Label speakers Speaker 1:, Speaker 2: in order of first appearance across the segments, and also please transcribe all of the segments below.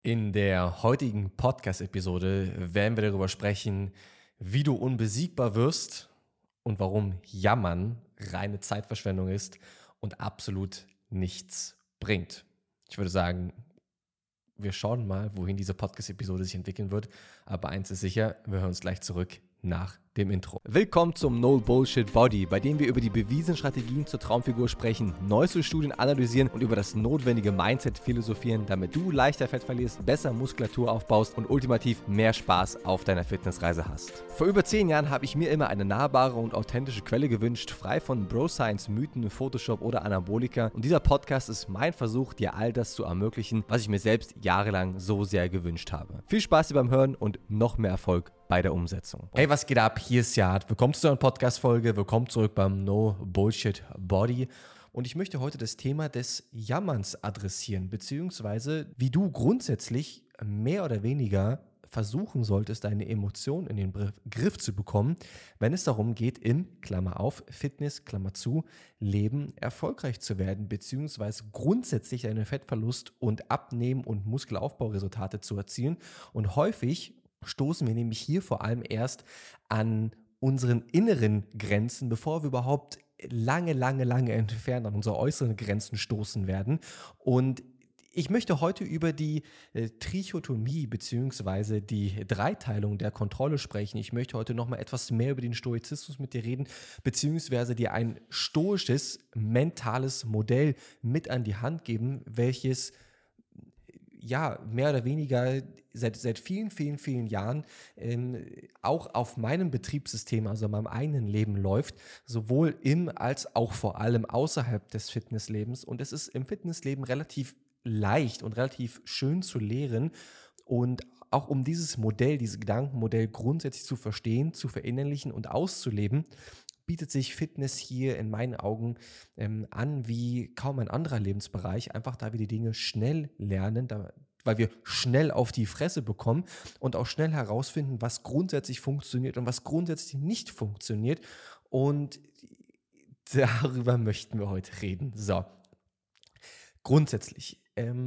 Speaker 1: In der heutigen Podcast-Episode werden wir darüber sprechen, wie du unbesiegbar wirst und warum Jammern reine Zeitverschwendung ist und absolut nichts bringt. Ich würde sagen, wir schauen mal, wohin diese Podcast-Episode sich entwickeln wird. Aber eins ist sicher, wir hören uns gleich zurück nach dem Intro. Willkommen zum No Bullshit Body, bei dem wir über die bewiesenen Strategien zur Traumfigur sprechen, neueste Studien analysieren und über das notwendige Mindset philosophieren, damit du leichter Fett verlierst, besser Muskulatur aufbaust und ultimativ mehr Spaß auf deiner Fitnessreise hast. Vor über 10 Jahren habe ich mir immer eine nahbare und authentische Quelle gewünscht, frei von Bro-Science, Mythen, Photoshop oder Anabolika. Und dieser Podcast ist mein Versuch, dir all das zu ermöglichen, was ich mir selbst jahrelang so sehr gewünscht habe. Viel Spaß dir beim Hören und noch mehr Erfolg bei der Umsetzung. Hey, was geht ab? Hier ist Jad. Willkommen zu einer Podcast-Folge. Willkommen zurück beim No Bullshit Body. Und ich möchte heute das Thema des Jammerns adressieren, beziehungsweise wie du grundsätzlich mehr oder weniger versuchen solltest, deine Emotionen in den Griff zu bekommen, wenn es darum geht, im, Klammer auf, Fitness, Klammer zu, Leben erfolgreich zu werden, beziehungsweise grundsätzlich deinen Fettverlust und Abnehmen und Muskelaufbauresultate zu erzielen. Und häufig stoßen wir nämlich hier vor allem erst an unseren inneren Grenzen, bevor wir überhaupt lange entfernt an unsere äußeren Grenzen stoßen werden. Und ich möchte heute über die Trichotomie bzw. die Dreiteilung der Kontrolle sprechen. Ich möchte heute nochmal etwas mehr über den Stoizismus mit dir reden, beziehungsweise dir ein stoisches, mentales Modell mit an die Hand geben, welches mehr oder weniger seit vielen Jahren auch auf meinem Betriebssystem, also in meinem eigenen Leben läuft, sowohl im als auch vor allem außerhalb des Fitnesslebens. Und es ist im Fitnessleben relativ leicht und relativ schön zu lehren und auch um dieses Gedankenmodell grundsätzlich zu verstehen, zu verinnerlichen und auszuleben, bietet sich Fitness hier in meinen Augen an wie kaum ein anderer Lebensbereich, einfach da wir die Dinge schnell lernen, weil wir schnell auf die Fresse bekommen und auch schnell herausfinden, was grundsätzlich funktioniert und was grundsätzlich nicht funktioniert. Und darüber möchten wir heute reden. So, grundsätzlich,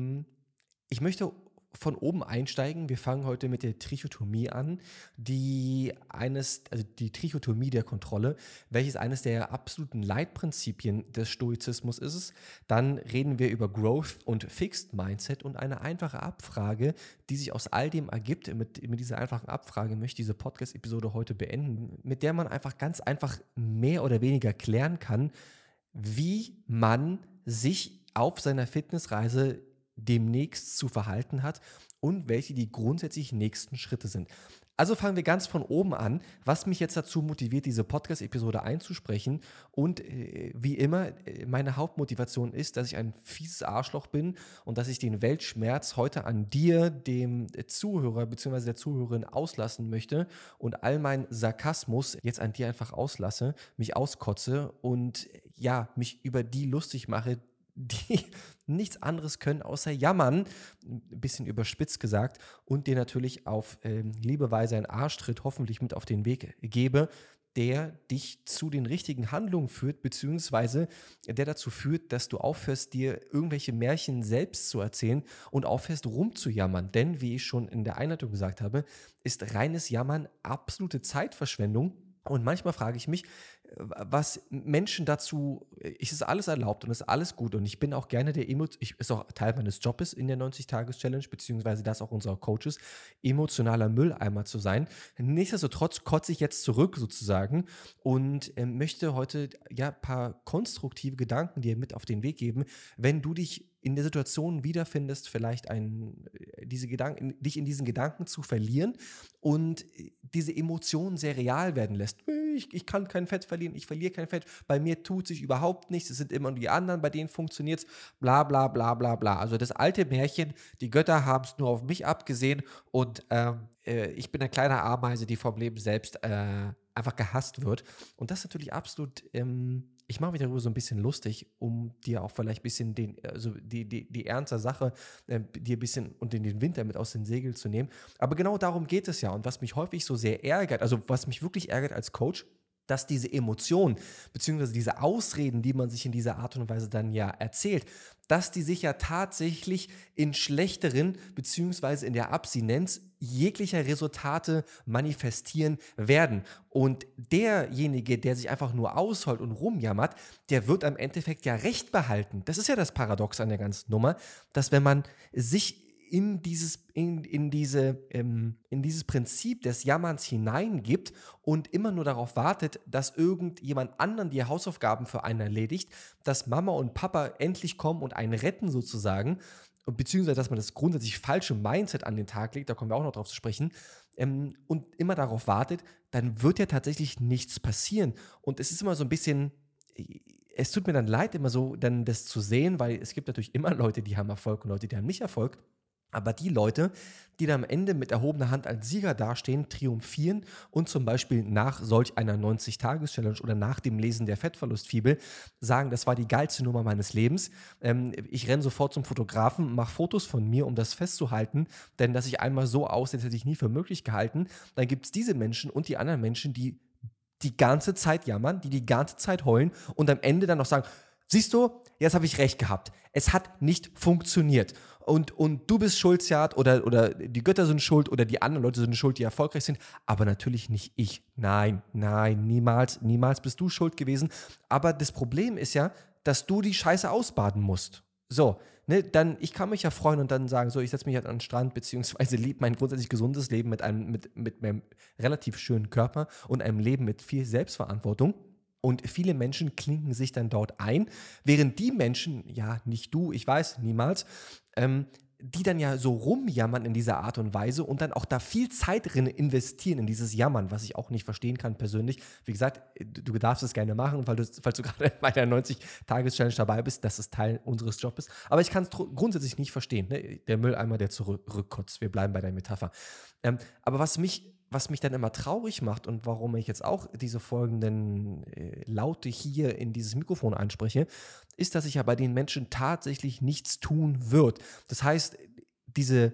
Speaker 1: ich möchte von oben einsteigen. Wir fangen heute mit der Trichotomie an, die Trichotomie der Kontrolle, welches eines der absoluten Leitprinzipien des Stoizismus ist. Dann reden wir über Growth und Fixed Mindset und eine einfache Abfrage, die sich aus all dem ergibt. Mit dieser einfachen Abfrage möchte ich diese Podcast-Episode heute beenden, mit der man einfach ganz einfach mehr oder weniger klären kann, wie man sich auf seiner Fitnessreise demnächst zu verhalten hat und welche die grundsätzlich nächsten Schritte sind. Also fangen wir ganz von oben an, was mich jetzt dazu motiviert, diese Podcast-Episode einzusprechen. Und wie immer, meine Hauptmotivation ist, dass ich ein fieses Arschloch bin und dass ich den Weltschmerz heute an dir, dem Zuhörer bzw. der Zuhörerin auslassen möchte und all meinen Sarkasmus jetzt an dir einfach auslasse, mich auskotze und mich über die lustig mache, die nichts anderes können außer jammern, ein bisschen überspitzt gesagt, und dir natürlich auf liebe Weise einen Arschtritt hoffentlich mit auf den Weg gebe, der dich zu den richtigen Handlungen führt, beziehungsweise der dazu führt, dass du aufhörst, dir irgendwelche Märchen selbst zu erzählen und aufhörst rumzujammern. Denn, wie ich schon in der Einleitung gesagt habe, ist reines Jammern absolute Zeitverschwendung. Und manchmal frage ich mich, was Menschen dazu, es ist alles erlaubt und es ist alles gut und ich bin auch gerne ist auch Teil meines Jobs in der 90-Tages-Challenge, beziehungsweise das auch unserer Coaches, emotionaler Mülleimer zu sein. Nichtsdestotrotz kotze ich jetzt zurück sozusagen und möchte heute ein paar konstruktive Gedanken dir mit auf den Weg geben, wenn du dich in der Situation wiederfindest, vielleicht dich in diesen Gedanken zu verlieren und diese Emotionen sehr real werden lässt. Ich kann kein Fett verlieren, ich verliere kein Fett, bei mir tut sich überhaupt nichts, es sind immer nur die anderen, bei denen funktioniert es, bla bla bla bla bla. Also das alte Märchen, die Götter haben es nur auf mich abgesehen und ich bin eine kleine Ameise, die vom Leben selbst einfach gehasst wird. Und das ist natürlich absolut ich mache mich darüber so ein bisschen lustig, um dir auch vielleicht ein bisschen die ernste Sache dir ein bisschen und den Wind damit aus den Segeln zu nehmen. Aber genau darum geht es ja. Und was mich häufig so sehr ärgert, also was mich wirklich ärgert als Coach, dass diese Emotionen beziehungsweise diese Ausreden, die man sich in dieser Art und Weise dann ja erzählt, dass die sich ja tatsächlich in schlechteren beziehungsweise in der Abstinenz jeglicher Resultate manifestieren werden. Und derjenige, der sich einfach nur ausheult und rumjammert, der wird am Endeffekt ja Recht behalten. Das ist ja das Paradox an der ganzen Nummer, dass wenn man sich in dieses Prinzip des Jammerns hineingibt und immer nur darauf wartet, dass irgendjemand anderen die Hausaufgaben für einen erledigt, dass Mama und Papa endlich kommen und einen retten sozusagen, beziehungsweise dass man das grundsätzlich falsche Mindset an den Tag legt, da kommen wir auch noch drauf zu sprechen, und immer darauf wartet, dann wird ja tatsächlich nichts passieren. Und es ist immer so ein bisschen, es tut mir dann leid, immer so dann das zu sehen, weil es gibt natürlich immer Leute, die haben Erfolg und Leute, die haben nicht Erfolg. Aber die Leute, die dann am Ende mit erhobener Hand als Sieger dastehen, triumphieren und zum Beispiel nach solch einer 90-Tages-Challenge oder nach dem Lesen der Fettverlustfibel sagen, das war die geilste Nummer meines Lebens. Ich renne sofort zum Fotografen, mache Fotos von mir, um das festzuhalten, denn dass ich einmal so aussehe, das hätte ich nie für möglich gehalten. Dann gibt es diese Menschen und die anderen Menschen, die die ganze Zeit jammern, die die ganze Zeit heulen und am Ende dann noch sagen, siehst du, jetzt habe ich recht gehabt. Es hat nicht funktioniert. Und du bist schuld, Siad, oder die Götter sind schuld oder die anderen Leute sind schuld, die erfolgreich sind, aber natürlich nicht ich. Nein, niemals bist du schuld gewesen. Aber das Problem ist ja, dass du die Scheiße ausbaden musst. So, ne, dann, ich kann mich ja freuen und dann sagen, so, ich setze mich halt an den Strand, beziehungsweise lebe mein grundsätzlich gesundes Leben mit meinem relativ schönen Körper und einem Leben mit viel Selbstverantwortung. Und viele Menschen klinken sich dann dort ein, während die Menschen, ja, nicht du, ich weiß, niemals, die dann ja so rumjammern in dieser Art und Weise und dann auch da viel Zeit drin investieren in dieses Jammern, was ich auch nicht verstehen kann persönlich. Wie gesagt, du darfst es gerne machen, falls du gerade bei der 90-Tages-Challenge dabei bist, dass es Teil unseres Jobs ist. Aber ich kann es grundsätzlich nicht verstehen. Ne? Der Mülleimer, der zurückkotzt. Wir bleiben bei der Metapher. Aber was mich dann immer traurig macht und warum ich jetzt auch diese folgenden Laute hier in dieses Mikrofon einspreche, ist, dass sich ja bei den Menschen tatsächlich nichts tun wird. Das heißt, dieses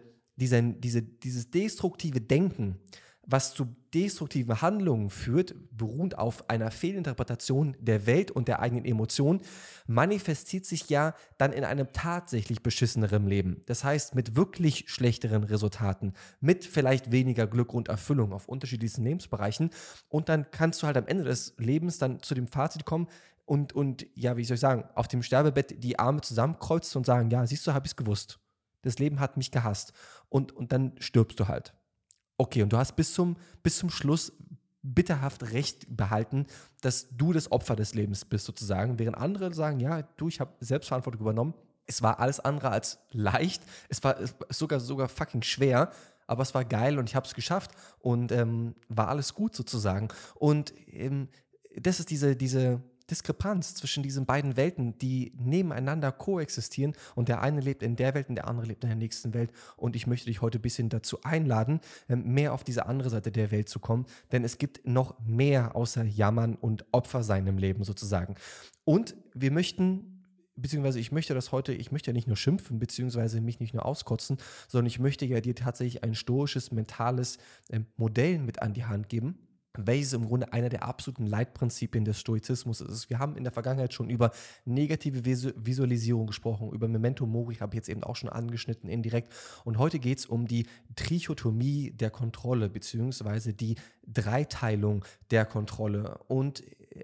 Speaker 1: destruktive Denken, was zu destruktiven Handlungen führt, beruhend auf einer Fehlinterpretation der Welt und der eigenen Emotionen, manifestiert sich ja dann in einem tatsächlich beschisseneren Leben. Das heißt, mit wirklich schlechteren Resultaten, mit vielleicht weniger Glück und Erfüllung auf unterschiedlichsten Lebensbereichen. Und dann kannst du halt am Ende des Lebens dann zu dem Fazit kommen und ja, wie soll ich sagen, auf dem Sterbebett die Arme zusammenkreuzt und sagen, ja, siehst du, habe ich es gewusst. Das Leben hat mich gehasst. Und dann stirbst du halt. Okay, und du hast bis zum Schluss bitterhaft recht behalten, dass du das Opfer des Lebens bist, sozusagen. Während andere sagen, ja, du, ich habe Selbstverantwortung übernommen. Es war alles andere als leicht. Es war sogar fucking schwer, aber es war geil und ich habe es geschafft und war alles gut sozusagen. Und das ist diese Diskrepanz zwischen diesen beiden Welten, die nebeneinander koexistieren und der eine lebt in der Welt und der andere lebt in der nächsten Welt. Und ich möchte dich heute ein bisschen dazu einladen, mehr auf diese andere Seite der Welt zu kommen, denn es gibt noch mehr außer Jammern und Opfer sein im Leben sozusagen. Und wir möchten, beziehungsweise ich möchte ja nicht nur schimpfen, beziehungsweise mich nicht nur auskotzen, sondern ich möchte ja dir tatsächlich ein stoisches, mentales Modell mit an die Hand geben, welches im Grunde einer der absoluten Leitprinzipien des Stoizismus ist. Wir haben in der Vergangenheit schon über negative Visualisierung gesprochen, über Memento Mori habe ich jetzt eben auch schon angeschnitten indirekt. Und heute geht es um die Trichotomie der Kontrolle, beziehungsweise die Dreiteilung der Kontrolle. Und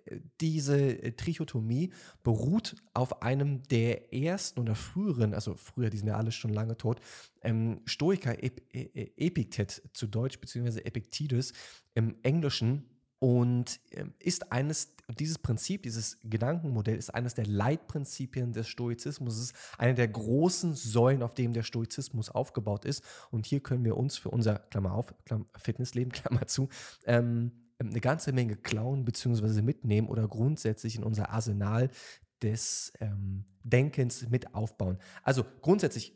Speaker 1: diese Trichotomie beruht auf einem der ersten oder früheren, also früher, die sind ja alle schon lange tot, Stoiker, Epiktet zu Deutsch, beziehungsweise Epictetus im Englischen, und dieses Prinzip, dieses Gedankenmodell ist eines der Leitprinzipien des Stoizismus. Es ist eine der großen Säulen, auf denen der Stoizismus aufgebaut ist. Und hier können wir uns für unser, Klammer auf, Fitnessleben, Klammer zu, eine ganze Menge klauen bzw. mitnehmen oder grundsätzlich in unser Arsenal des Denkens mit aufbauen. Also grundsätzlich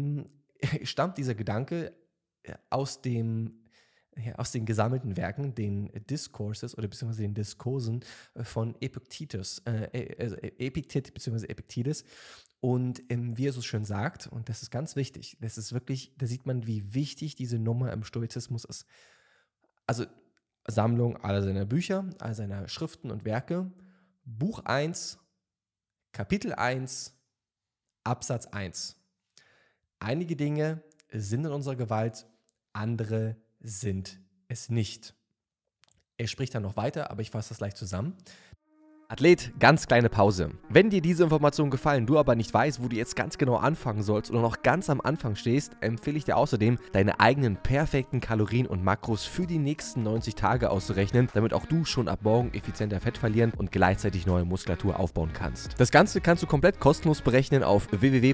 Speaker 1: stammt dieser Gedanke aus den gesammelten Werken, den Discourses oder beziehungsweise den Diskursen von Epictetus, also Epiktet beziehungsweise Epictetus. Und wie er so schön sagt, und das ist ganz wichtig, das ist wirklich, da sieht man, wie wichtig diese Nummer im Stoizismus ist. Also Sammlung aller seiner Bücher, all seiner Schriften und Werke. Buch 1, Kapitel 1, Absatz 1. Einige Dinge sind in unserer Gewalt, andere sind es nicht. Er spricht dann noch weiter, aber ich fasse das gleich zusammen. Athlet, ganz kleine Pause. Wenn dir diese Informationen gefallen, du aber nicht weißt, wo du jetzt ganz genau anfangen sollst oder noch ganz am Anfang stehst, empfehle ich dir außerdem, deine eigenen perfekten Kalorien und Makros für die nächsten 90 Tage auszurechnen, damit auch du schon ab morgen effizienter Fett verlieren und gleichzeitig neue Muskulatur aufbauen kannst. Das Ganze kannst du komplett kostenlos berechnen auf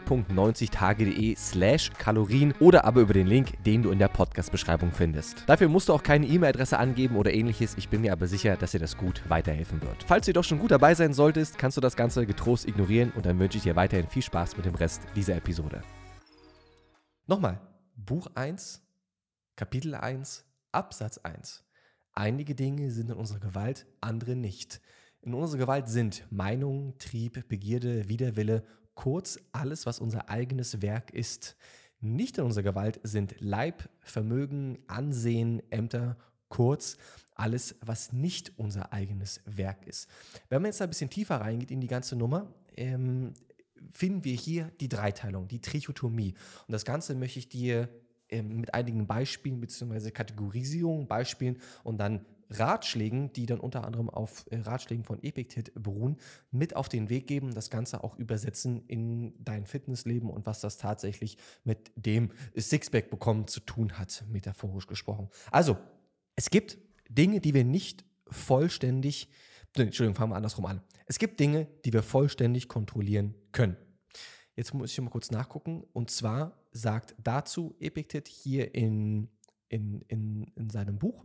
Speaker 1: www.90tage.de/Kalorien oder aber über den Link, den du in der Podcast-Beschreibung findest. Dafür musst du auch keine E-Mail-Adresse angeben oder ähnliches. Ich bin mir aber sicher, dass dir das gut weiterhelfen wird. Falls du doch schon gut dabei sein solltest, kannst du das Ganze getrost ignorieren und dann wünsche ich dir weiterhin viel Spaß mit dem Rest dieser Episode. Nochmal, Buch 1, Kapitel 1, Absatz 1. Einige Dinge sind in unserer Gewalt, andere nicht. In unserer Gewalt sind Meinung, Trieb, Begierde, Widerwille, kurz alles, was unser eigenes Werk ist. Nicht in unserer Gewalt sind Leib, Vermögen, Ansehen, Ämter, kurz alles, was nicht unser eigenes Werk ist. Wenn man jetzt ein bisschen tiefer reingeht in die ganze Nummer, finden wir hier die Dreiteilung, die Trichotomie. Und das Ganze möchte ich dir mit einigen Beispielen bzw. Kategorisierungen, Beispielen und dann Ratschlägen, die dann unter anderem auf Ratschlägen von Epiktet beruhen, mit auf den Weg geben, das Ganze auch übersetzen in dein Fitnessleben und was das tatsächlich mit dem Sixpack bekommen zu tun hat, metaphorisch gesprochen. Also, es gibt Dinge, die wir nicht vollständig, Entschuldigung, fangen wir andersrum an. Es gibt Dinge, die wir vollständig kontrollieren können. Jetzt muss ich mal kurz nachgucken. Und zwar sagt dazu Epiktet hier in seinem Buch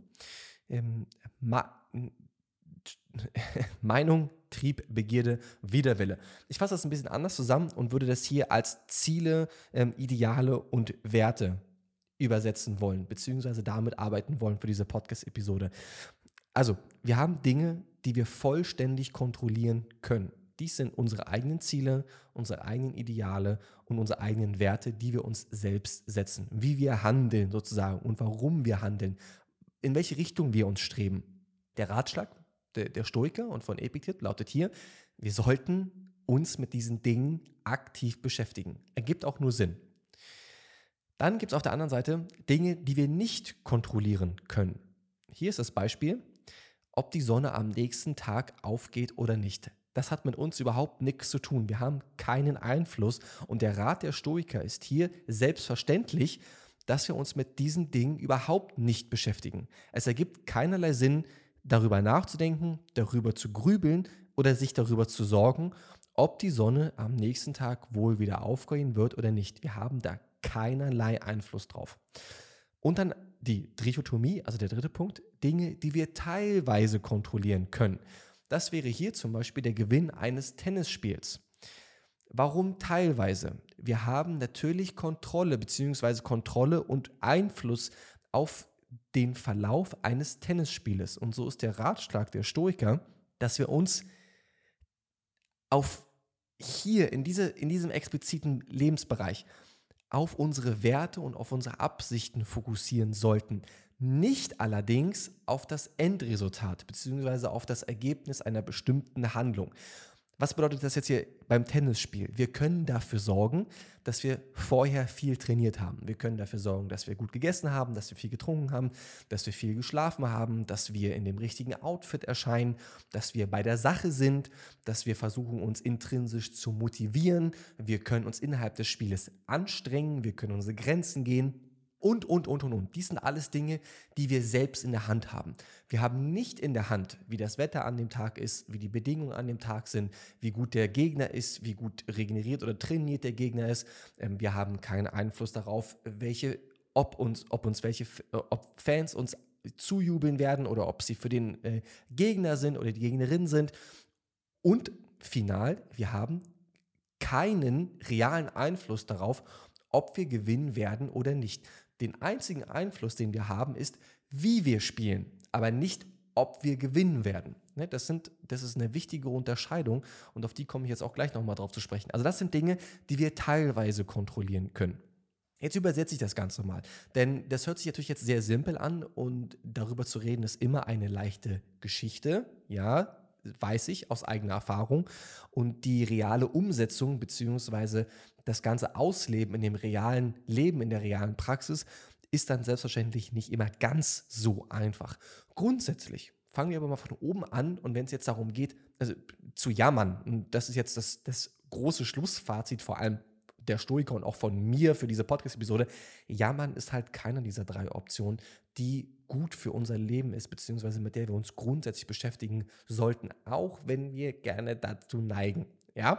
Speaker 1: Meinung, Trieb, Begierde, Widerwille. Ich fasse das ein bisschen anders zusammen und würde das hier als Ziele, Ideale und Werte übersetzen wollen, beziehungsweise damit arbeiten wollen für diese Podcast-Episode. Also, wir haben Dinge, die wir vollständig kontrollieren können. Dies sind unsere eigenen Ziele, unsere eigenen Ideale und unsere eigenen Werte, die wir uns selbst setzen. Wie wir handeln sozusagen und warum wir handeln, in welche Richtung wir uns streben. Der Ratschlag der Stoiker und von Epiktet lautet hier, wir sollten uns mit diesen Dingen aktiv beschäftigen. Ergibt auch nur Sinn. Dann gibt es auf der anderen Seite Dinge, die wir nicht kontrollieren können. Hier ist das Beispiel, ob die Sonne am nächsten Tag aufgeht oder nicht. Das hat mit uns überhaupt nichts zu tun. Wir haben keinen Einfluss und der Rat der Stoiker ist hier selbstverständlich, dass wir uns mit diesen Dingen überhaupt nicht beschäftigen. Es ergibt keinerlei Sinn, darüber nachzudenken, darüber zu grübeln oder sich darüber zu sorgen, ob die Sonne am nächsten Tag wohl wieder aufgehen wird oder nicht. Wir haben da keinerlei Einfluss drauf. Und dann die Trichotomie, also der dritte Punkt, Dinge, die wir teilweise kontrollieren können. Das wäre hier zum Beispiel der Gewinn eines Tennisspiels. Warum teilweise? Wir haben natürlich Kontrolle bzw. Kontrolle und Einfluss auf den Verlauf eines Tennisspieles. Und so ist der Ratschlag der Stoiker, dass wir uns auf hier in diesem expliziten Lebensbereich auf unsere Werte und auf unsere Absichten fokussieren sollten. Nicht allerdings auf das Endresultat bzw. auf das Ergebnis einer bestimmten Handlung. Was bedeutet das jetzt hier beim Tennisspiel? Wir können dafür sorgen, dass wir vorher viel trainiert haben. Wir können dafür sorgen, dass wir gut gegessen haben, dass wir viel getrunken haben, dass wir viel geschlafen haben, dass wir in dem richtigen Outfit erscheinen, dass wir bei der Sache sind, dass wir versuchen, uns intrinsisch zu motivieren. Wir können uns innerhalb des Spieles anstrengen, wir können unsere Grenzen gehen. Und. Dies sind alles Dinge, die wir selbst in der Hand haben. Wir haben nicht in der Hand, wie das Wetter an dem Tag ist, wie die Bedingungen an dem Tag sind, wie gut der Gegner ist, wie gut regeneriert oder trainiert der Gegner ist. Wir haben keinen Einfluss darauf, ob Fans uns zujubeln werden oder ob sie für den Gegner sind oder die Gegnerin sind. Und final, wir haben keinen realen Einfluss darauf, ob wir gewinnen werden oder nicht. Den einzigen Einfluss, den wir haben, ist, wie wir spielen, aber nicht, ob wir gewinnen werden. Das ist eine wichtige Unterscheidung und auf die komme ich jetzt auch gleich nochmal drauf zu sprechen. Also das sind Dinge, die wir teilweise kontrollieren können. Jetzt übersetze ich das Ganze mal, denn das hört sich natürlich jetzt sehr simpel an und darüber zu reden ist immer eine leichte Geschichte, ja, weiß ich aus eigener Erfahrung und die reale Umsetzung beziehungsweise das ganze Ausleben in dem realen Leben, in der realen Praxis ist dann selbstverständlich nicht immer ganz so einfach. Grundsätzlich fangen wir aber mal von oben an und wenn es jetzt darum geht, also zu jammern, und das ist jetzt das große Schlussfazit vor allem der Stoiker und auch von mir für diese Podcast-Episode, jammern ist halt keiner dieser drei Optionen, die gut für unser Leben ist, beziehungsweise mit der wir uns grundsätzlich beschäftigen sollten, auch wenn wir gerne dazu neigen. Ja?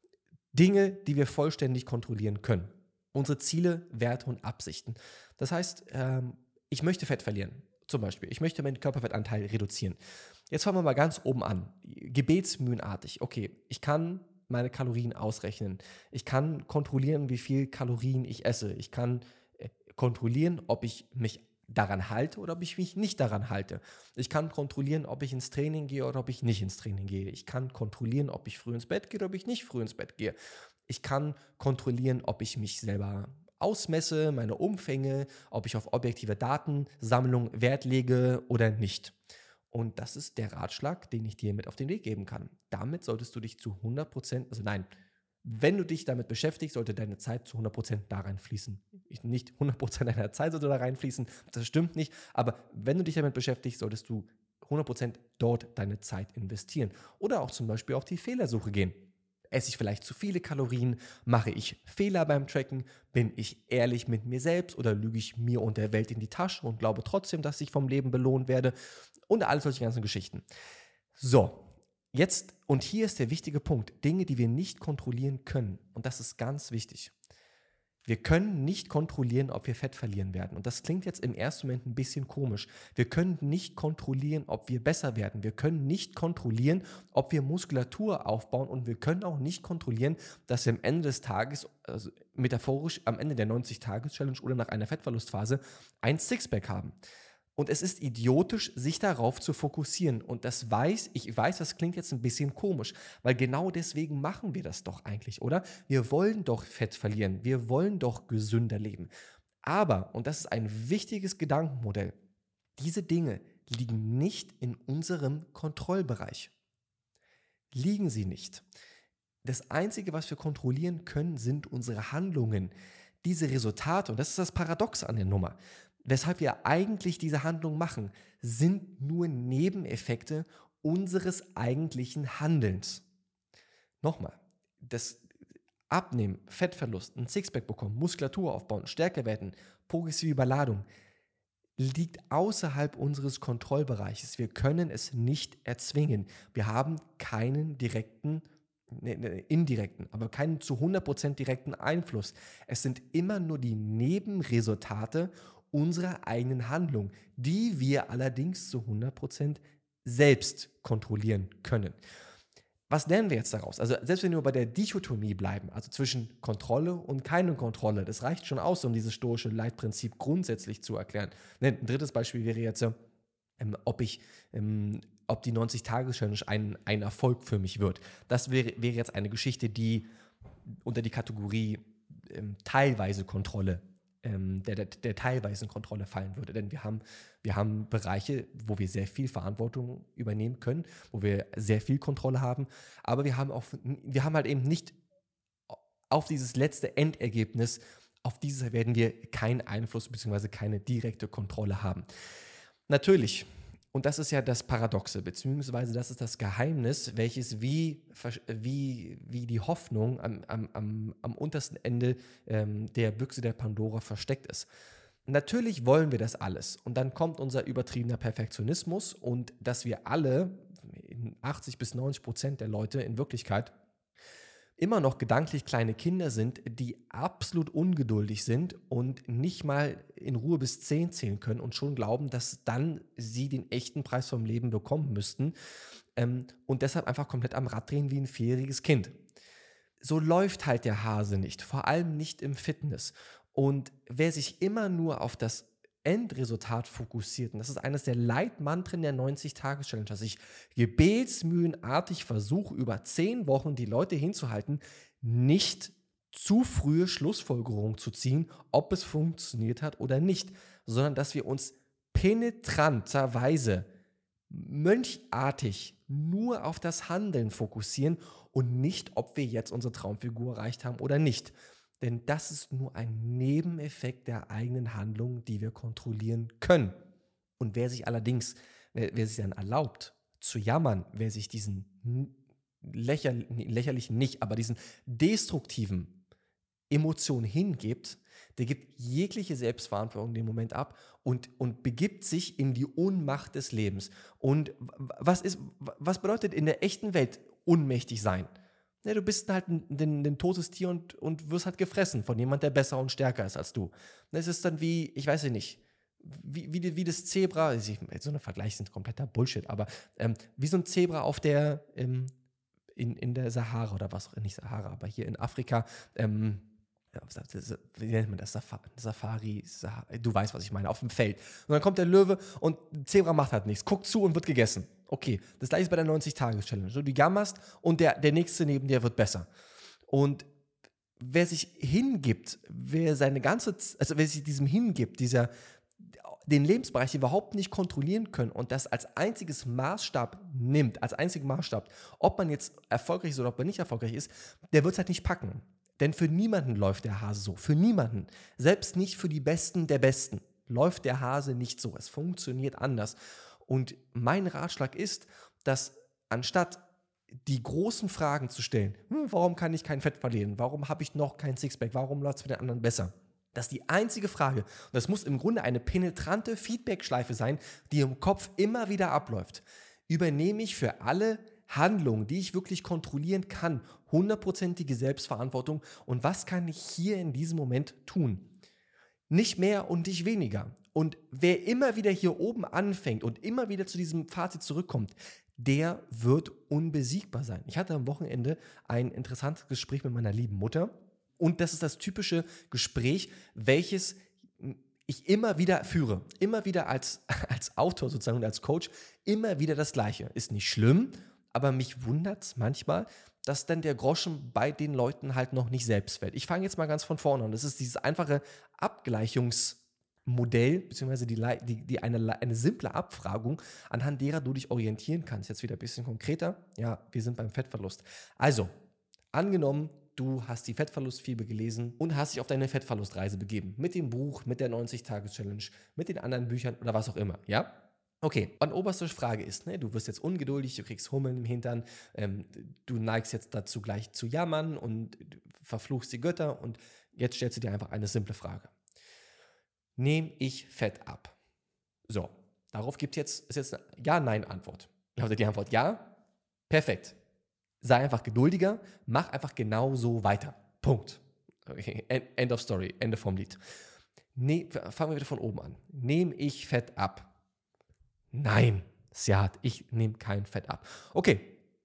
Speaker 1: Dinge, die wir vollständig kontrollieren können. Unsere Ziele, Werte und Absichten. Das heißt, ich möchte Fett verlieren. Zum Beispiel, ich möchte meinen Körperfettanteil reduzieren. Jetzt fangen wir mal ganz oben an. Gebetsmühlenartig. Okay, ich kann meine Kalorien ausrechnen. Ich kann kontrollieren, wie viel Kalorien ich esse. Ich kann kontrollieren, ob ich mich daran halte oder ob ich mich nicht daran halte. Ich kann kontrollieren, ob ich ins Training gehe oder ob ich nicht ins Training gehe. Ich kann kontrollieren, ob ich früh ins Bett gehe oder ob ich nicht früh ins Bett gehe. Ich kann kontrollieren, ob ich mich selber ausmesse, meine Umfänge, ob ich auf objektive Datensammlung Wert lege oder nicht. Und das ist der Ratschlag, den ich dir mit auf den Weg geben kann. Damit solltest du dich zu 100%, also nein, wenn du dich damit beschäftigst, sollte deine Zeit zu 100% da reinfließen. Nicht 100% deiner Zeit sollte da reinfließen, das stimmt nicht, aber wenn du dich damit beschäftigst, solltest du 100% dort deine Zeit investieren. Oder auch zum Beispiel auf die Fehlersuche gehen. Esse ich vielleicht zu viele Kalorien? Mache ich Fehler beim Tracken? Bin ich ehrlich mit mir selbst oder lüge ich mir und der Welt in die Tasche und glaube trotzdem, dass ich vom Leben belohnt werde? Und all solche ganzen Geschichten. So, jetzt, und hier ist der wichtige Punkt, Dinge, die wir nicht kontrollieren können. Und das ist ganz wichtig. Wir können nicht kontrollieren, ob wir Fett verlieren werden. Und das klingt jetzt im ersten Moment ein bisschen komisch. Wir können nicht kontrollieren, ob wir besser werden. Wir können nicht kontrollieren, ob wir Muskulatur aufbauen. Und wir können auch nicht kontrollieren, dass wir am Ende des Tages, also metaphorisch am Ende der 90-Tages-Challenge oder nach einer Fettverlustphase, ein Sixpack haben. Und es ist idiotisch, sich darauf zu fokussieren. Und ich weiß, das klingt jetzt ein bisschen komisch, weil genau deswegen machen wir das doch eigentlich, oder? Wir wollen doch Fett verlieren, wir wollen doch gesünder leben. Aber, und das ist ein wichtiges Gedankenmodell, diese Dinge liegen nicht in unserem Kontrollbereich. Liegen sie nicht. Das Einzige, was wir kontrollieren können, sind unsere Handlungen. Diese Resultate, und das ist das Paradox an der Nummer, weshalb wir eigentlich diese Handlung machen, sind nur Nebeneffekte unseres eigentlichen Handelns. Nochmal, das Abnehmen, Fettverlust, ein Sixpack bekommen, Muskulatur aufbauen, stärker werden, progressive Überladung, liegt außerhalb unseres Kontrollbereiches. Wir können es nicht erzwingen. Wir haben keinen indirekten, aber keinen zu 100% direkten Einfluss. Es sind immer nur die Nebenresultate unserer eigenen Handlung, die wir allerdings zu 100% selbst kontrollieren können. Was lernen wir jetzt daraus? Also selbst wenn wir bei der Dichotomie bleiben, also zwischen Kontrolle und keine Kontrolle, das reicht schon aus, um dieses stoische Leitprinzip grundsätzlich zu erklären. Ein drittes Beispiel wäre jetzt, ob die 90-Tage-Challenge ein Erfolg für mich wird. Das wäre jetzt eine Geschichte, die unter die Kategorie teilweise Kontrolle der teilweisen Kontrolle fallen würde. Denn wir haben Bereiche, wo wir sehr viel Verantwortung übernehmen können, wo wir sehr viel Kontrolle haben, aber wir haben halt eben nicht auf dieses letzte Endergebnis, auf dieses werden wir keinen Einfluss bzw. keine direkte Kontrolle haben. Natürlich, und das ist ja das Paradoxe, beziehungsweise das ist das Geheimnis, welches wie die Hoffnung am untersten Ende der Büchse der Pandora versteckt ist. Natürlich wollen wir das alles. Und dann kommt unser übertriebener Perfektionismus und dass wir alle, 80-90% der Leute in Wirklichkeit, immer noch gedanklich kleine Kinder sind, die absolut ungeduldig sind und nicht mal in Ruhe bis 10 zählen können und schon glauben, dass dann sie den echten Preis vom Leben bekommen müssten und deshalb einfach komplett am Rad drehen wie ein vierjähriges Kind. So läuft halt der Hase nicht, vor allem nicht im Fitness. Und wer sich immer nur auf das Endresultat fokussiert, und das ist eines der Leitmantren der 90-Tage-Challenge, dass ich gebetsmühlenartig versuche, über 10 Wochen die Leute hinzuhalten, nicht zu frühe Schlussfolgerungen zu ziehen, ob es funktioniert hat oder nicht, sondern dass wir uns penetranterweise, mönchartig nur auf das Handeln fokussieren und nicht, ob wir jetzt unsere Traumfigur erreicht haben oder nicht. Denn das ist nur ein Nebeneffekt der eigenen Handlung, die wir kontrollieren können. Und wer sich dann erlaubt zu jammern, wer sich diesen lächerlichen nicht, aber diesen destruktiven Emotionen hingibt, der gibt jegliche Selbstverantwortung in dem Moment ab und begibt sich in die Ohnmacht des Lebens. Und was bedeutet in der echten Welt ohnmächtig sein? Ja, du bist halt ein totes Tier und wirst halt gefressen von jemand, der besser und stärker ist als du. Das ist dann wie, ich weiß nicht, wie das Zebra, so ein Vergleich sind kompletter Bullshit, aber wie so ein Zebra in der Sahara oder was auch, nicht Sahara, aber hier in Afrika, wie nennt man das? Safari, du weißt, was ich meine, auf dem Feld. Und dann kommt der Löwe und Zebra macht halt nichts, guckt zu und wird gegessen. Okay, das gleiche ist bei der 90-Tages-Challenge. Du jammerst und der Nächste neben dir wird besser. Und wer sich hingibt, wer sich diesem hingibt, den Lebensbereich überhaupt nicht kontrollieren können und das als einziges Maßstab nimmt, als einzigen Maßstab, ob man jetzt erfolgreich ist oder ob man nicht erfolgreich ist, der wird es halt nicht packen. Denn für niemanden läuft der Hase so. Für niemanden. Selbst nicht für die Besten der Besten läuft der Hase nicht so. Es funktioniert anders. Und mein Ratschlag ist, dass anstatt die großen Fragen zu stellen, warum kann ich kein Fett verlieren? Warum habe ich noch kein Sixpack? Warum läuft es für den anderen besser? Das ist die einzige Frage. Und das muss im Grunde eine penetrante Feedback-Schleife sein, die im Kopf immer wieder abläuft. Übernehme ich für alle Handlungen, die ich wirklich kontrollieren kann, 100%ige Selbstverantwortung und was kann ich hier in diesem Moment tun? Nicht mehr und nicht weniger. Und wer immer wieder hier oben anfängt und immer wieder zu diesem Fazit zurückkommt, der wird unbesiegbar sein. Ich hatte am Wochenende ein interessantes Gespräch mit meiner lieben Mutter und das ist das typische Gespräch, welches ich immer wieder führe. Immer wieder als Autor sozusagen und als Coach, immer wieder das Gleiche. Ist nicht schlimm, aber mich wundert es manchmal, dass dann der Groschen bei den Leuten halt noch nicht selbst fällt. Ich fange jetzt mal ganz von vorne an. Das ist dieses einfache Abgleichungsmodell, beziehungsweise eine simple Abfragung, anhand derer du dich orientieren kannst. Jetzt wieder ein bisschen konkreter. Ja, wir sind beim Fettverlust. Also, angenommen, du hast die Fettverlustfibel gelesen und hast dich auf deine Fettverlustreise begeben. Mit dem Buch, mit der 90-Tages-Challenge, mit den anderen Büchern oder was auch immer. Ja? Okay, und oberste Frage ist, du wirst jetzt ungeduldig, du kriegst Hummeln im Hintern, du neigst jetzt dazu gleich zu jammern und verfluchst die Götter und jetzt stellst du dir einfach eine simple Frage. Nehme ich Fett ab? So, darauf ist jetzt eine Ja-Nein-Antwort. Also die Antwort ja, perfekt. Sei einfach geduldiger, mach einfach genau so weiter. Punkt. Okay. End of story, Ende vom Lied. Fangen wir wieder von oben an. Nehme ich Fett ab? Nein, Siad, ich nehme kein Fett ab. Okay,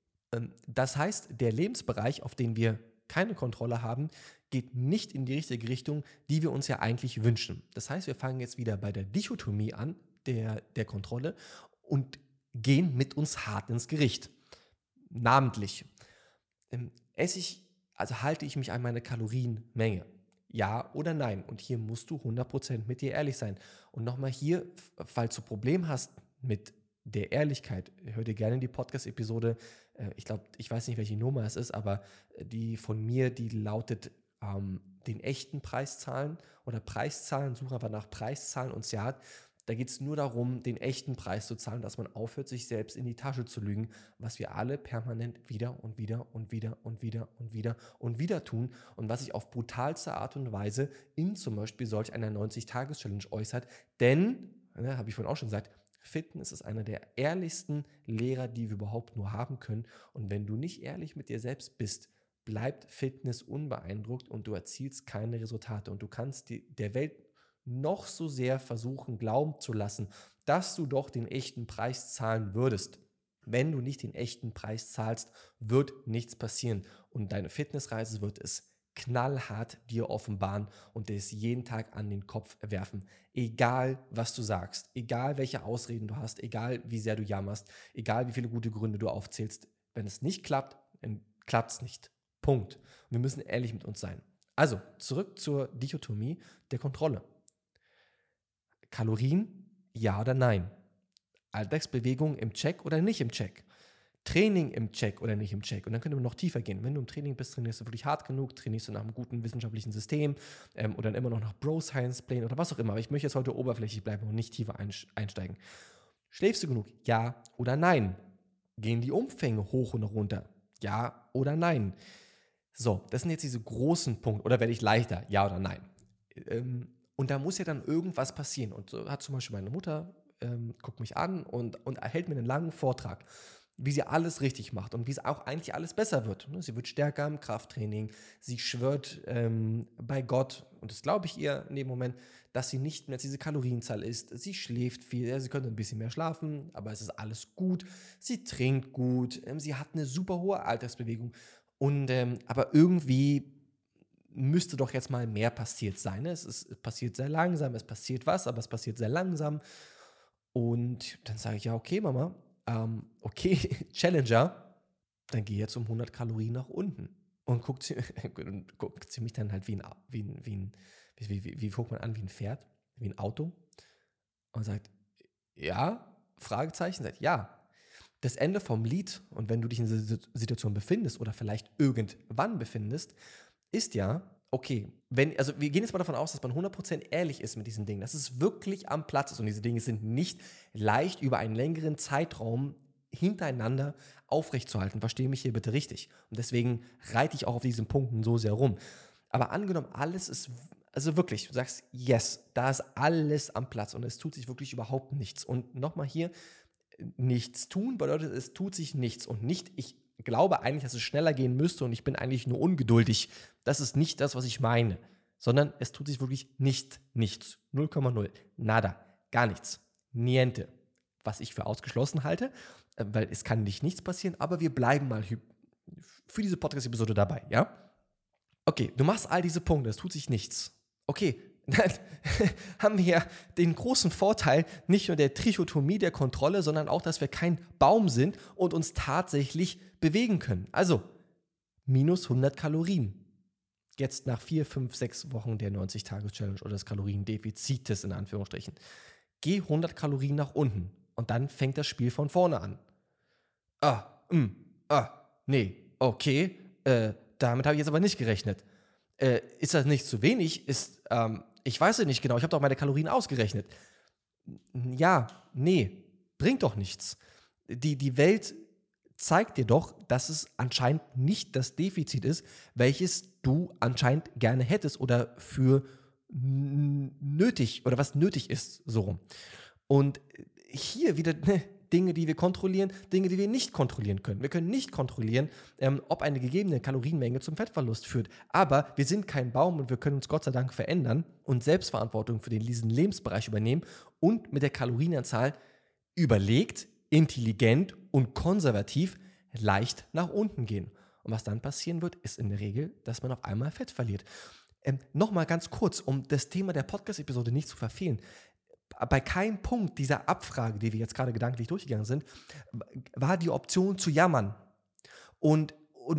Speaker 1: das heißt, der Lebensbereich, auf den wir keine Kontrolle haben, geht nicht in die richtige Richtung, die wir uns ja eigentlich wünschen. Das heißt, wir fangen jetzt wieder bei der Dichotomie an, der Kontrolle, und gehen mit uns hart ins Gericht. Namentlich, halte ich mich an meine Kalorienmenge? Ja oder nein? Und hier musst du 100% mit dir ehrlich sein. Und nochmal hier, falls du ein Problem hast mit der Ehrlichkeit, hör dir gerne die Podcast-Episode, ich weiß nicht, welche Nummer es ist, aber die von mir, die lautet den echten Preiszahlen oder Preiszahlen, suche einfach nach Preiszahlen und Siad. Da geht es nur darum, den echten Preis zu zahlen, dass man aufhört, sich selbst in die Tasche zu lügen, was wir alle permanent wieder und wieder und wieder und wieder und wieder und wieder tun und was sich auf brutalste Art und Weise in zum Beispiel solch einer 90-Tages-Challenge äußert. Denn, habe ich vorhin auch schon gesagt, Fitness ist einer der ehrlichsten Lehrer, die wir überhaupt nur haben können. Und wenn du nicht ehrlich mit dir selbst bist, bleibt Fitness unbeeindruckt und du erzielst keine Resultate. Und du kannst der Welt noch so sehr versuchen, glauben zu lassen, dass du doch den echten Preis zahlen würdest. Wenn du nicht den echten Preis zahlst, wird nichts passieren. Und deine Fitnessreise wird es knallhart dir offenbaren und dir es jeden Tag an den Kopf werfen. Egal, was du sagst, egal, welche Ausreden du hast, egal, wie sehr du jammerst, egal, wie viele gute Gründe du aufzählst, wenn es nicht klappt, dann klappt es nicht. Punkt. Und wir müssen ehrlich mit uns sein. Also, zurück zur Dichotomie der Kontrolle. Kalorien, ja oder nein? Alltagsbewegung im Check oder nicht im Check? Training im Check oder nicht im Check? Und dann könnte man noch tiefer gehen. Wenn du im Training bist, trainierst du wirklich hart genug, trainierst du nach einem guten wissenschaftlichen System oder dann immer noch nach Bro-Science-Plänen oder was auch immer. Aber ich möchte jetzt heute oberflächlich bleiben und nicht tiefer einsteigen. Schläfst du genug? Ja oder nein? Gehen die Umfänge hoch und runter? Ja oder nein? So, das sind jetzt diese großen Punkte. Oder werde ich leichter? Ja oder nein? Und da muss ja dann irgendwas passieren. Und so hat zum Beispiel meine Mutter, guckt mich an und erhält mir einen langen Vortrag, wie sie alles richtig macht und wie es auch eigentlich alles besser wird. Sie wird stärker im Krafttraining, sie schwört bei Gott, und das glaube ich ihr in dem Moment, dass sie nicht mehr diese Kalorienzahl isst. Sie schläft viel, ja, sie könnte ein bisschen mehr schlafen, aber es ist alles gut. Sie trinkt gut, sie hat eine super hohe Alltagsbewegung. Und aber irgendwie müsste doch jetzt mal mehr passiert sein. Es passiert sehr langsam, es passiert was, aber es passiert sehr langsam. Und dann sage ich, ja, okay, Mama, okay, Challenger, dann geh jetzt um 100 Kalorien nach unten. Und guckt sie mich dann halt wie guckt man an, wie ein Pferd, wie ein Auto. Und sagt, ja, Fragezeichen, sagt, ja. Das Ende vom Lied, und wenn du dich in dieser Situation befindest oder vielleicht irgendwann befindest, ist ja, okay, also wir gehen jetzt mal davon aus, dass man 100% ehrlich ist mit diesen Dingen, dass es wirklich am Platz ist und diese Dinge sind nicht leicht über einen längeren Zeitraum hintereinander aufrechtzuerhalten. Verstehe mich hier bitte richtig. Und deswegen reite ich auch auf diesen Punkten so sehr rum. Aber angenommen, alles ist, also wirklich, du sagst, yes, da ist alles am Platz und es tut sich wirklich überhaupt nichts. Und nochmal hier, nichts tun bedeutet, es tut sich nichts und nicht, ich glaube eigentlich, dass es schneller gehen müsste und ich bin eigentlich nur ungeduldig. Das ist nicht das, was ich meine, sondern es tut sich wirklich nichts. 0,0. Nada. Gar nichts. Niente. Was ich für ausgeschlossen halte, weil es kann nichts passieren, aber wir bleiben mal für diese Podcast-Episode dabei, ja? Okay, du machst all diese Punkte, es tut sich nichts. Okay, dann haben wir ja den großen Vorteil nicht nur der Trichotomie der Kontrolle, sondern auch, dass wir kein Baum sind und uns tatsächlich bewegen können. Also, minus 100 Kalorien. Jetzt nach 4, 5, 6 Wochen der 90-Tages-Challenge oder des Kaloriendefizites in Anführungsstrichen. Geh 100 Kalorien nach unten und dann fängt das Spiel von vorne an. Nee, okay, damit habe ich jetzt aber nicht gerechnet. Ist das nicht zu wenig? Ich weiß es nicht genau, ich habe doch meine Kalorien ausgerechnet. Ja, nee, bringt doch nichts. Die Welt zeigt dir doch, dass es anscheinend nicht das Defizit ist, welches du anscheinend gerne hättest oder für nötig oder was nötig ist, so rum. Und hier wieder Dinge, die wir kontrollieren, Dinge, die wir nicht kontrollieren können. Wir können nicht kontrollieren, ob eine gegebene Kalorienmenge zum Fettverlust führt. Aber wir sind kein Baum und wir können uns Gott sei Dank verändern und Selbstverantwortung für diesen Lebensbereich übernehmen und mit der Kalorienanzahl überlegt, intelligent und konservativ leicht nach unten gehen. Und was dann passieren wird, ist in der Regel, dass man auf einmal Fett verliert. Nochmal ganz kurz, um das Thema der Podcast-Episode nicht zu verfehlen. Bei keinem Punkt dieser Abfrage, die wir jetzt gerade gedanklich durchgegangen sind, war die Option zu jammern. Und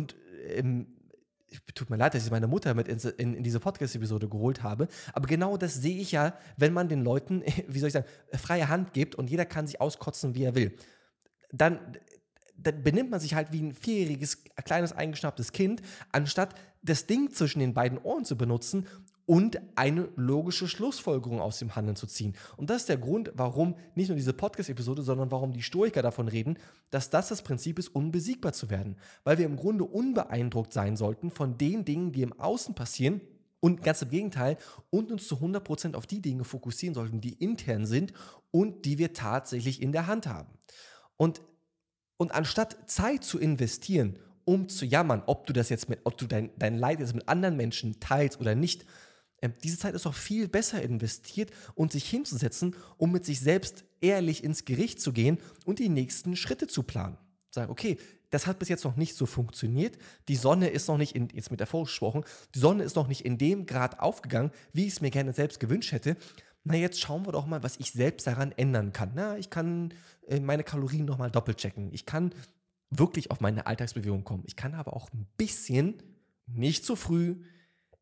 Speaker 1: tut mir leid, dass ich meine Mutter mit in diese Podcast-Episode geholt habe, aber genau das sehe ich ja, wenn man den Leuten, wie soll ich sagen, freie Hand gibt und jeder kann sich auskotzen, wie er will. Dann benimmt man sich halt wie ein 4-jähriges, kleines, eingeschnapptes Kind, anstatt das Ding zwischen den beiden Ohren zu benutzen und eine logische Schlussfolgerung aus dem Handeln zu ziehen. Und das ist der Grund, warum nicht nur diese Podcast-Episode, sondern warum die Stoiker davon reden, dass das Prinzip ist, unbesiegbar zu werden. Weil wir im Grunde unbeeindruckt sein sollten von den Dingen, die im Außen passieren und ganz im Gegenteil und uns zu 100% auf die Dinge fokussieren sollten, die intern sind und die wir tatsächlich in der Hand haben. Und anstatt Zeit zu investieren, um zu jammern, ob du dein Leid jetzt mit anderen Menschen teilst oder nicht, diese Zeit ist doch viel besser investiert und sich hinzusetzen, um mit sich selbst ehrlich ins Gericht zu gehen und die nächsten Schritte zu planen. Sagen, okay, das hat bis jetzt noch nicht so funktioniert, die Sonne ist noch nicht, jetzt metaphorisch gesprochen, die Sonne ist noch nicht in dem Grad aufgegangen, wie ich es mir gerne selbst gewünscht hätte. Na, jetzt schauen wir doch mal, was ich selbst daran ändern kann. Na, ich kann meine Kalorien nochmal doppelt checken. Ich kann wirklich auf meine Alltagsbewegung kommen. Ich kann aber auch ein bisschen, nicht zu früh,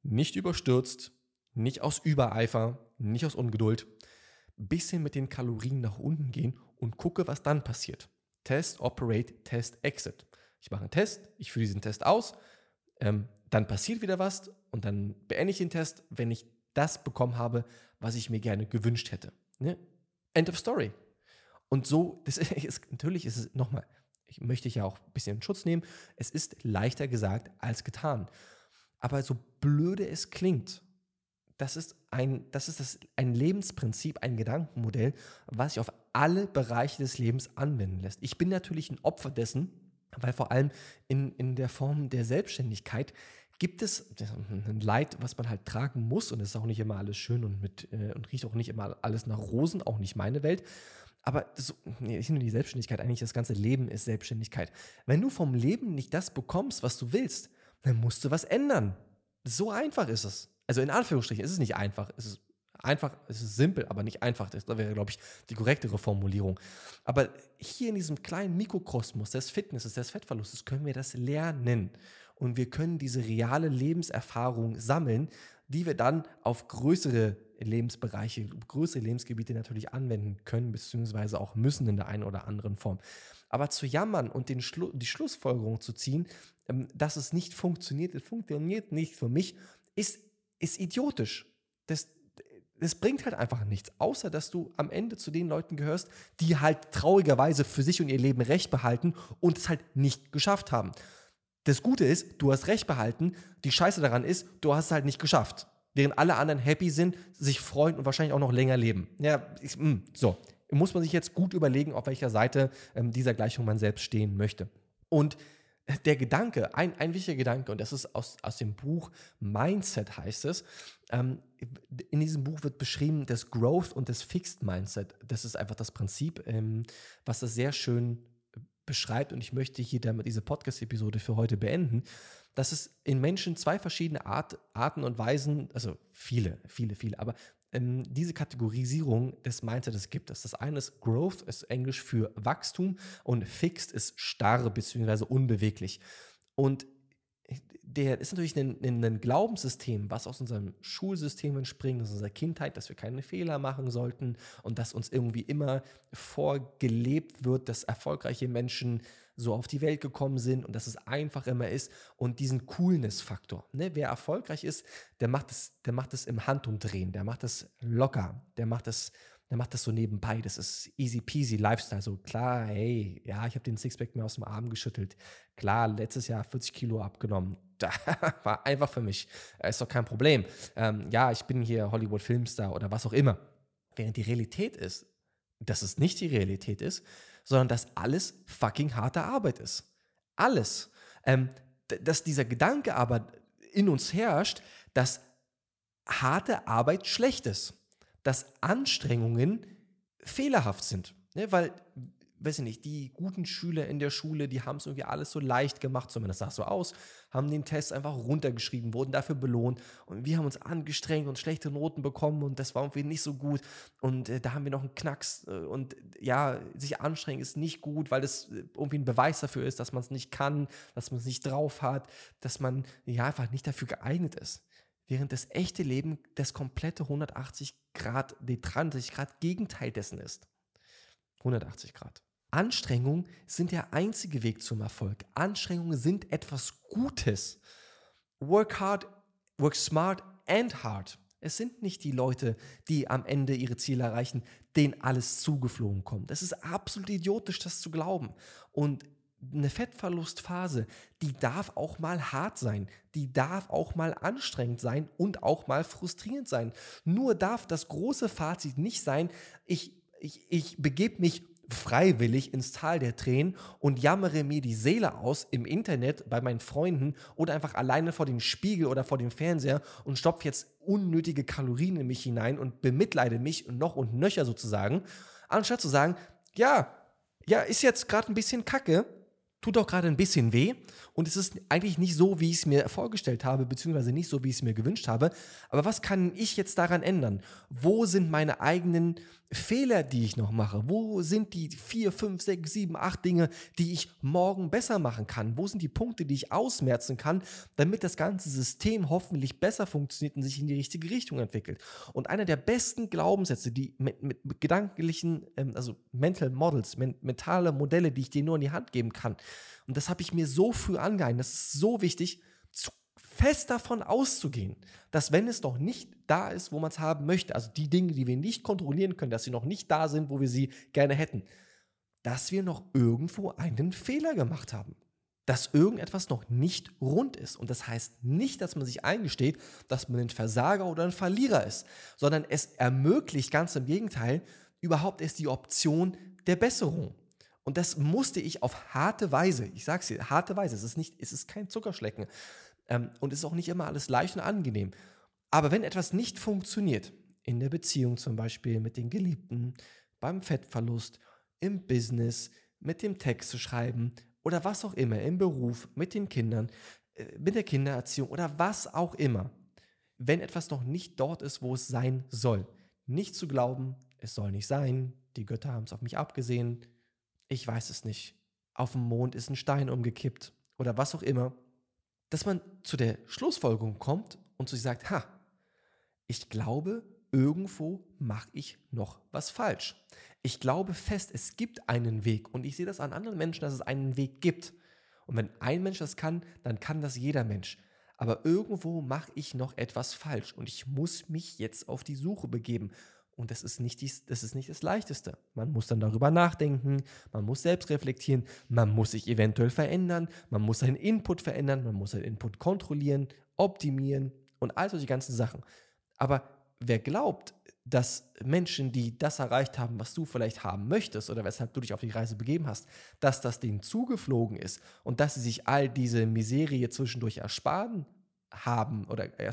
Speaker 1: nicht überstürzt, nicht aus Übereifer, nicht aus Ungeduld, bisschen mit den Kalorien nach unten gehen und gucke, was dann passiert. Test, Operate, Test, Exit. Ich mache einen Test, ich führe diesen Test aus, dann passiert wieder was und dann beende ich den Test, wenn ich das bekommen habe, was ich mir gerne gewünscht hätte. Ne? End of story. Und so, natürlich ist es, nochmal, ich möchte ja auch ein bisschen in Schutz nehmen, es ist leichter gesagt als getan. Aber so blöde es klingt, das ist ein Lebensprinzip, ein Gedankenmodell, was sich auf alle Bereiche des Lebens anwenden lässt. Ich bin natürlich ein Opfer dessen, weil vor allem in der Form der Selbstständigkeit gibt es ein Leid, was man halt tragen muss, und es ist auch nicht immer alles schön und riecht auch nicht immer alles nach Rosen, auch nicht meine Welt. Aber nicht nur die Selbstständigkeit, eigentlich das ganze Leben ist Selbstständigkeit. Wenn du vom Leben nicht das bekommst, was du willst, dann musst du was ändern. So einfach ist es. Also in Anführungsstrichen, es ist nicht einfach. Es ist einfach, es ist simpel, aber nicht einfach. Das wäre, glaube ich, die korrektere Formulierung. Aber hier in diesem kleinen Mikrokosmos des Fitnesses, des Fettverlustes, können wir das lernen. Und wir können diese reale Lebenserfahrung sammeln, die wir dann auf größere Lebensbereiche, größere Lebensgebiete natürlich anwenden können, beziehungsweise auch müssen in der einen oder anderen Form. Aber zu jammern und die Schlussfolgerung zu ziehen, dass es nicht funktioniert nicht für mich, ist idiotisch. Das bringt halt einfach nichts, außer dass du am Ende zu den Leuten gehörst, die halt traurigerweise für sich und ihr Leben Recht behalten und es halt nicht geschafft haben. Das Gute ist, du hast Recht behalten, die Scheiße daran ist, du hast es halt nicht geschafft. Während alle anderen happy sind, sich freuen und wahrscheinlich auch noch länger leben. Ja, so. Muss man sich jetzt gut überlegen, auf welcher Seite dieser Gleichung man selbst stehen möchte. Und der Gedanke, ein wichtiger Gedanke, und das ist aus dem Buch Mindset heißt es, in diesem Buch wird beschrieben, das Growth und das Fixed Mindset. Das ist einfach das Prinzip, was das sehr schön beschreibt, und ich möchte hier damit diese Podcast-Episode für heute beenden, dass es in Menschen zwei verschiedene Arten und Weisen, also viele, aber diese Kategorisierung des Mindsets gibt es. Das eine ist Growth, ist Englisch für Wachstum, und Fixed ist starr bzw. unbeweglich. Und der ist natürlich ein Glaubenssystem, was aus unserem Schulsystem entspringt, aus unserer Kindheit, dass wir keine Fehler machen sollten und dass uns irgendwie immer vorgelebt wird, dass erfolgreiche Menschen so auf die Welt gekommen sind und dass es einfach immer ist, und diesen Coolness-Faktor. Ne? Wer erfolgreich ist, der macht es im Handumdrehen, der macht es locker, der macht das so nebenbei. Das ist easy peasy Lifestyle. So klar, hey, ja, ich habe den Sixpack mir aus dem Arm geschüttelt. Klar, letztes Jahr 40 Kilo abgenommen. War einfach für mich. Ist doch kein Problem. Ja, ich bin hier Hollywood-Filmstar oder was auch immer. Während die Realität ist, dass es nicht die Realität ist, sondern dass alles fucking harte Arbeit ist. Alles. Dass dieser Gedanke aber in uns herrscht, dass harte Arbeit schlecht ist. Dass Anstrengungen fehlerhaft sind. Ne? Weil, weiß ich nicht, die guten Schüler in der Schule, die haben es irgendwie alles so leicht gemacht, zumindest sah es so aus, haben den Test einfach runtergeschrieben, wurden dafür belohnt, und wir haben uns angestrengt und schlechte Noten bekommen und das war irgendwie nicht so gut, und da haben wir noch einen Knacks, und ja, sich anstrengen ist nicht gut, weil das irgendwie ein Beweis dafür ist, dass man es nicht kann, dass man es nicht drauf hat, dass man ja einfach nicht dafür geeignet ist. Während das echte Leben das komplette 180 Grad Gegenteil dessen ist. 180 Grad. Anstrengungen sind der einzige Weg zum Erfolg. Anstrengungen sind etwas Gutes. Work hard, work smart and hard. Es sind nicht die Leute, die am Ende ihre Ziele erreichen, denen alles zugeflogen kommt. Es ist absolut idiotisch, das zu glauben. Und eine Fettverlustphase, die darf auch mal hart sein, die darf auch mal anstrengend sein und auch mal frustrierend sein. Nur darf das große Fazit nicht sein, ich begebe mich freiwillig ins Tal der Tränen und jammere mir die Seele aus im Internet bei meinen Freunden oder einfach alleine vor dem Spiegel oder vor dem Fernseher und stopfe jetzt unnötige Kalorien in mich hinein und bemitleide mich noch und nöcher sozusagen, anstatt zu sagen, ja, ist jetzt gerade ein bisschen kacke, tut auch gerade ein bisschen weh und es ist eigentlich nicht so, wie ich es mir vorgestellt habe, beziehungsweise nicht so, wie ich es mir gewünscht habe. Aber was kann ich jetzt daran ändern? Wo sind meine eigenen Fehler, die ich noch mache? Wo sind die 4, 5, 6, 7, 8 Dinge, die ich morgen besser machen kann? Wo sind die Punkte, die ich ausmerzen kann, damit das ganze System hoffentlich besser funktioniert und sich in die richtige Richtung entwickelt? Und einer der besten Glaubenssätze, die mit gedanklichen, also Mental Models, mentale Modelle, die ich dir nur in die Hand geben kann, und das habe ich mir so früh angeeignet, das ist so wichtig, fest davon auszugehen, dass wenn es noch nicht da ist, wo man es haben möchte, also die Dinge, die wir nicht kontrollieren können, dass sie noch nicht da sind, wo wir sie gerne hätten, dass wir noch irgendwo einen Fehler gemacht haben. Dass irgendetwas noch nicht rund ist. Und das heißt nicht, dass man sich eingesteht, dass man ein Versager oder ein Verlierer ist, sondern es ermöglicht ganz im Gegenteil überhaupt erst die Option der Besserung. Und das musste ich auf harte Weise, ich sage es dir, harte Weise, es ist kein Zuckerschlecken und es ist auch nicht immer alles leicht und angenehm. Aber wenn etwas nicht funktioniert, in der Beziehung zum Beispiel mit den Geliebten, beim Fettverlust, im Business, mit dem Text zu schreiben oder was auch immer, im Beruf, mit den Kindern, mit der Kindererziehung oder was auch immer, wenn etwas noch nicht dort ist, wo es sein soll, nicht zu glauben, es soll nicht sein, die Götter haben es auf mich abgesehen, ich weiß es nicht, auf dem Mond ist ein Stein umgekippt oder was auch immer, dass man zu der Schlussfolgerung kommt und sich sagt, ich glaube, irgendwo mache ich noch was falsch. Ich glaube fest, es gibt einen Weg und ich sehe das an anderen Menschen, dass es einen Weg gibt. Und wenn ein Mensch das kann, dann kann das jeder Mensch. Aber irgendwo mache ich noch etwas falsch und ich muss mich jetzt auf die Suche begeben. Und das ist nicht das Leichteste. Man muss dann darüber nachdenken, man muss selbst reflektieren, man muss sich eventuell verändern, man muss seinen Input verändern, man muss seinen Input kontrollieren, optimieren und all solche ganzen Sachen. Aber wer glaubt, dass Menschen, die das erreicht haben, was du vielleicht haben möchtest oder weshalb du dich auf die Reise begeben hast, dass das denen zugeflogen ist und dass sie sich all diese Miserie zwischendurch erspart haben,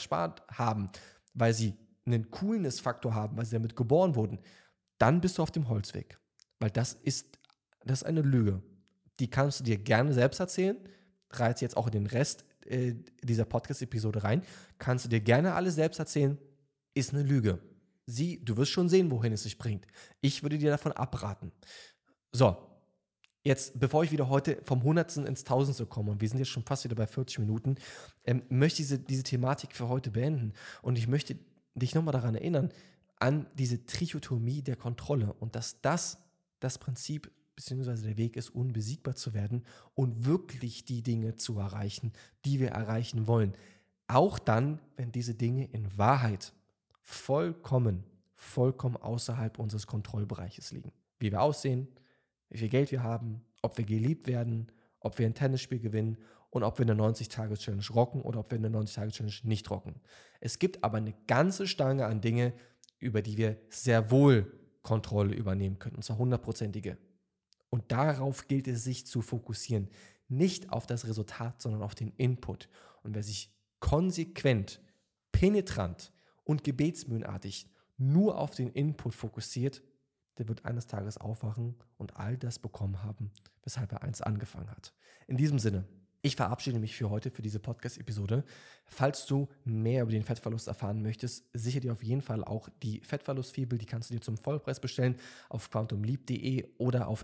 Speaker 1: weil sie einen Coolness-Faktor haben, weil sie damit geboren wurden, dann bist du auf dem Holzweg. Weil das ist eine Lüge. Die kannst du dir gerne selbst erzählen. Reiz jetzt auch in den Rest dieser Podcast-Episode rein. Kannst du dir gerne alles selbst erzählen. Ist eine Lüge. Du wirst schon sehen, wohin es dich bringt. Ich würde dir davon abraten. So, jetzt, bevor ich wieder heute vom Hundertsten ins Tausendste komme, und wir sind jetzt schon fast wieder bei 40 Minuten, möchte ich diese Thematik für heute beenden. Und ich möchte dich nochmal daran erinnern, an diese Trichotomie der Kontrolle und dass das Prinzip bzw. der Weg ist, unbesiegbar zu werden und wirklich die Dinge zu erreichen, die wir erreichen wollen. Auch dann, wenn diese Dinge in Wahrheit vollkommen außerhalb unseres Kontrollbereiches liegen. Wie wir aussehen, wie viel Geld wir haben, ob wir geliebt werden, ob wir ein Tennisspiel gewinnen und ob wir eine 90-Tage-Challenge rocken oder ob wir eine 90-Tage-Challenge nicht rocken. Es gibt aber eine ganze Stange an Dinge, über die wir sehr wohl Kontrolle übernehmen können, und zwar 100%ige. Und darauf gilt es, sich zu fokussieren. Nicht auf das Resultat, sondern auf den Input. Und wer sich konsequent, penetrant und gebetsmühlenartig nur auf den Input fokussiert, der wird eines Tages aufwachen und all das bekommen haben, weshalb er einst angefangen hat. In diesem Sinne, ich verabschiede mich für heute, für diese Podcast-Episode. Falls du mehr über den Fettverlust erfahren möchtest, sichere dir auf jeden Fall auch die Fettverlustfibel. Die kannst du dir zum Vollpreis bestellen auf quantumleap.de oder auf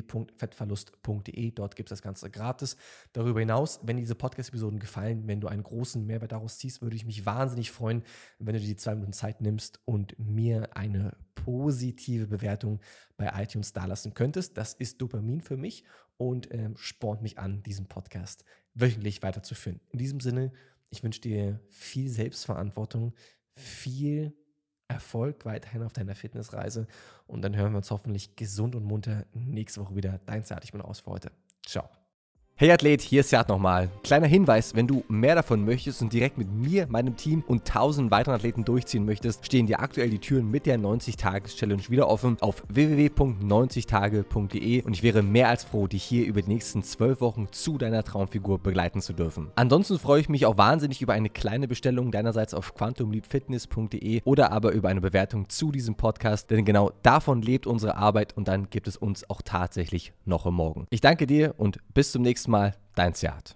Speaker 1: www.fettverlust.de. Dort gibt es das Ganze gratis. Darüber hinaus, wenn diese Podcast-Episoden gefallen, wenn du einen großen Mehrwert daraus ziehst, würde ich mich wahnsinnig freuen, wenn du dir die 2 Minuten Zeit nimmst und mir eine positive Bewertung bei iTunes dalassen könntest. Das ist Dopamin für mich und spornt mich an, diesen Podcast wöchentlich weiterzuführen. In diesem Sinne, ich wünsche dir viel Selbstverantwortung, viel Erfolg weiterhin auf deiner Fitnessreise und dann hören wir uns hoffentlich gesund und munter nächste Woche wieder. Dein Zart, ich bin raus für heute. Ciao. Hey Athlet, hier ist Seat nochmal. Kleiner Hinweis, wenn du mehr davon möchtest und direkt mit mir, meinem Team und 1000 weiteren Athleten durchziehen möchtest, stehen dir aktuell die Türen mit der 90-Tages-Challenge wieder offen auf www.90tage.de und ich wäre mehr als froh, dich hier über die nächsten 12 Wochen zu deiner Traumfigur begleiten zu dürfen. Ansonsten freue ich mich auch wahnsinnig über eine kleine Bestellung deinerseits auf quantumleapfitness.de oder aber über eine Bewertung zu diesem Podcast, denn genau davon lebt unsere Arbeit und dann gibt es uns auch tatsächlich noch im Morgen. Ich danke dir und bis zum nächsten Mal, dein Seat.